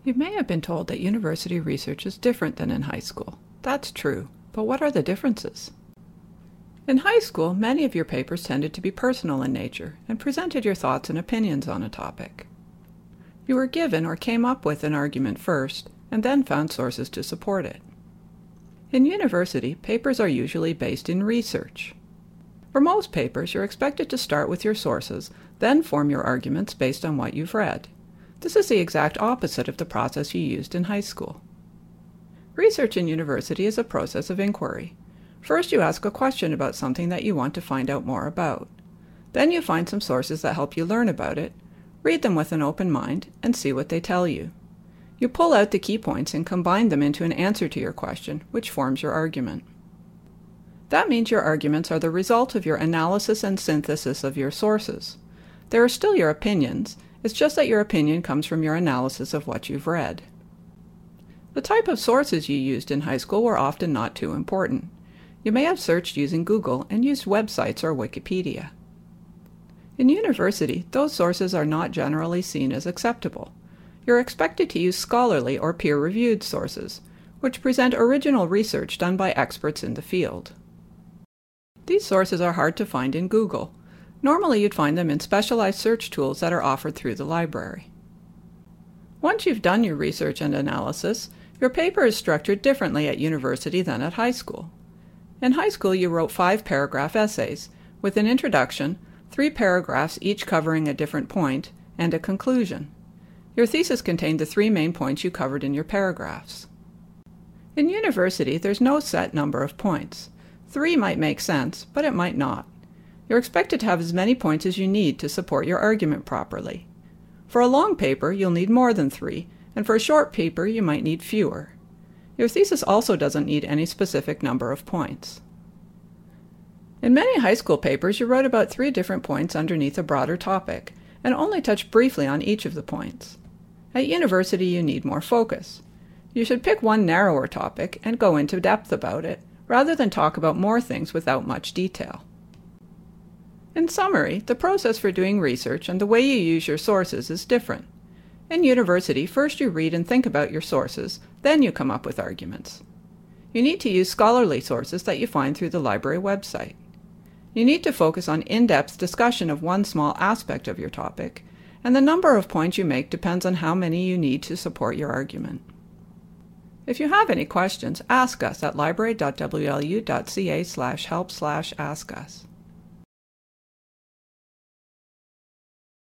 You may have been told that university research is different than in high school. That's true, but what are the differences? In high school, many of your papers tended to be personal in nature and presented your thoughts and opinions on a topic. You were given or came up with an argument first, and then found sources to support it. In university, papers are usually based in research. For most papers, you're expected to start with your sources, then form your arguments based on what you've read. This is the exact opposite of the process you used in high school. Research in university is a process of inquiry. First, you ask a question about something that you want to find out more about. Then you find some sources that help you learn about it, read them with an open mind, and see what they tell you. You pull out the key points and combine them into an answer to your question, which forms your argument. That means your arguments are the result of your analysis and synthesis of your sources. They are still your opinions, it's just that your opinion comes from your analysis of what you've read. The type of sources you used in high school were often not too important. You may have searched using Google and used websites or Wikipedia. In university, those sources are not generally seen as acceptable. You're expected to use scholarly or peer-reviewed sources, which present original research done by experts in the field. These sources are hard to find in Google. Normally you'd find them in specialized search tools that are offered through the library. Once you've done your research and analysis, your paper is structured differently at university than at high school. In high school you wrote 5-paragraph essays, with an introduction, 3 paragraphs each covering a different point, and a conclusion. Your thesis contained the 3 main points you covered in your paragraphs. In university, there's no set number of points. 3 might make sense, but it might not. You're expected to have as many points as you need to support your argument properly. For a long paper, you'll need more than 3, and for a short paper, you might need fewer. Your thesis also doesn't need any specific number of points. In many high school papers, you wrote about 3 different points underneath a broader topic, and only touched briefly on each of the points. At university, you need more focus. You should pick one narrower topic and go into depth about it, rather than talk about more things without much detail. In summary, the process for doing research and the way you use your sources is different. In university, first you read and think about your sources, then you come up with arguments. You need to use scholarly sources that you find through the library website. You need to focus on in-depth discussion of one small aspect of your topic, and the number of points you make depends on how many you need to support your argument. If you have any questions, ask us at library.wlu.ca/help/askus.